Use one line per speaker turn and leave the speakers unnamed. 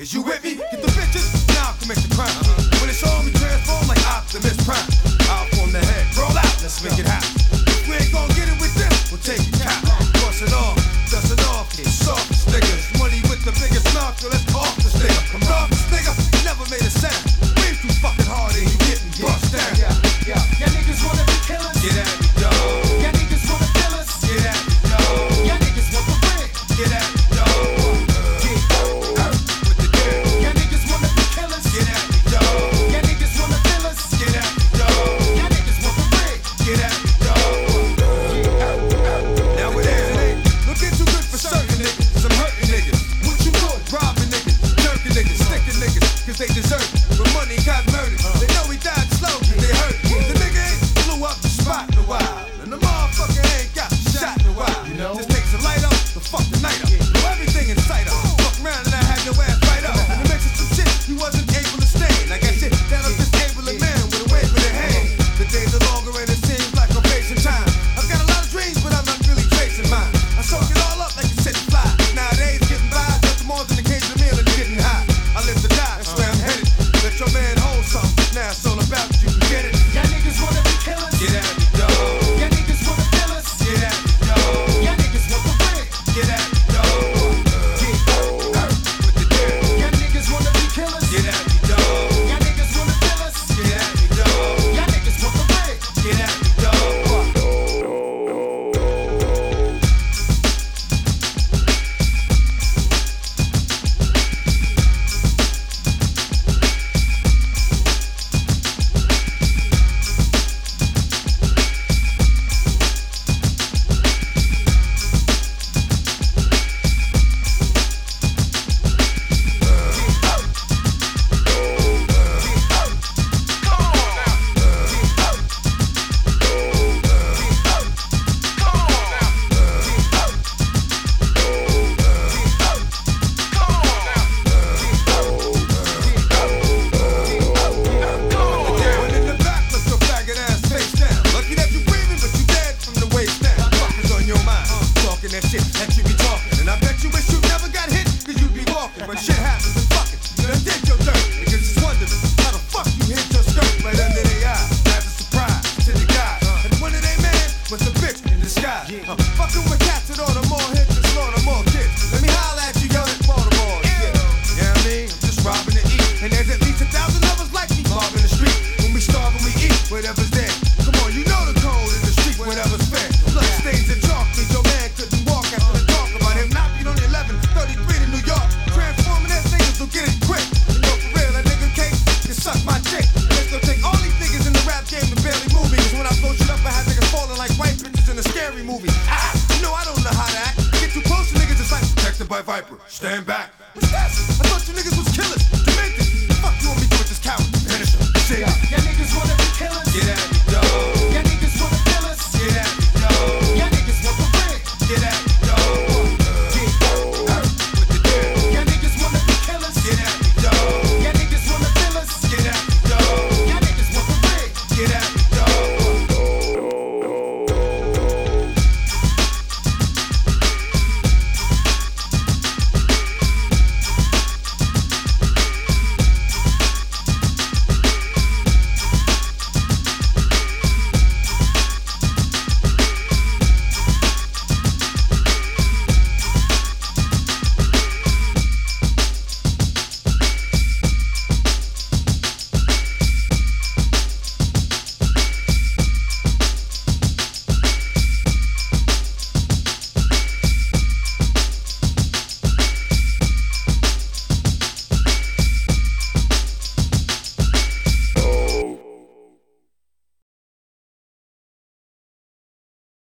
Is you with me? Get the bitches, now I commit the crime. When it's all, we transform like Optimus Prime. I'll form the head, roll out, let's make it happen. If we ain't gon' get it with them, we'll take it cap. Cross it off, dust it off, get soft niggas. Money with the biggest mouth, so let's off this nigga. Come off this nigga, never made a sound. Breathe too fucking hard and you getting bust down.
Yeah, niggas wanna be killers.
Get at me, dog.
Yeah, niggas wanna kill us.
Get at me, dog.
Yeah, niggas want the ring.
Get at me, dog. With the deal.
Yeah, niggas wanna be killers.
Get at me, dog.
Yeah, niggas wanna kill us.
Get at me, dog.
Yeah, niggas want the ring.
Get at me, dog. Now it ain't looking too good for certain niggas. Some hurting niggas. What you doing? Robbing niggas, jerking niggas, sticking niggas, cause they deserve it. When money got murdered, they know he died slow, cause they hurt. The nigga ain't blew up the spot in a while. And the motherfucker ain't got shot in a while. You know? Just takes a light up to fuck the night up. Know everything in sight up. Fuck around and I had your ass right up. And it makes some shit you wasn't able to stand. I got shit that'll disable a man with a wave of the hand. The days are longer and it seems like I'm facing time. I've got a lot of dreams, but I'm not really chasing mine. I soak it all up like a city fly. Nowadays, getting by, just more than occasional meal and getting high. I live to die, that's where I'm headed. Let your man hold something. Now it's all about you can get it.
Yeah, niggas wanna be killers.
Get at me, dog.
Yeah, niggas wanna kill us.
Get at me, dog.
Yeah, niggas want the ring.
Get at me, dog. With the deal.
Yeah, niggas wanna be killers.
Get at me, dog.
Yeah, niggas wanna kill us.
Get at me, dog.
Yeah, niggas want the ring.
Get at me, dog. That shit that you be talking. And I bet you wish you never got hit, cause you be walking. When shit happens, then fuck it. You done did your dirt. Niggas just wondering how the fuck you hit your skirt right under their eye. As a surprise to the guy. And one of they man was a bitch in disguise. Fucking with cats that order more hits and slaughter more kids. Let me holler at you, young Baltimore. Yeah, I mean, I'm just robbing to eat. And there's at least 1,000 of us like me mobbing the street. When we starve and we eat, whatever's there. Come on, you know the code in the street, whatever's fair. Blood stains and chalk means your man couldn't walk after the talk about him not beat on 1133 to New York. Transforming that niggas will get it quick. You know for real, that nigga cake can suck my dick. Let's go take all these niggas in the rap game and barely move me. Cause when I blow shit up, I have niggas falling like white bitches in a scary movie. You know I don't know how to act. Get too close to niggas, it's like protected by Viper. Stand back. What's that? I thought you niggas was killers.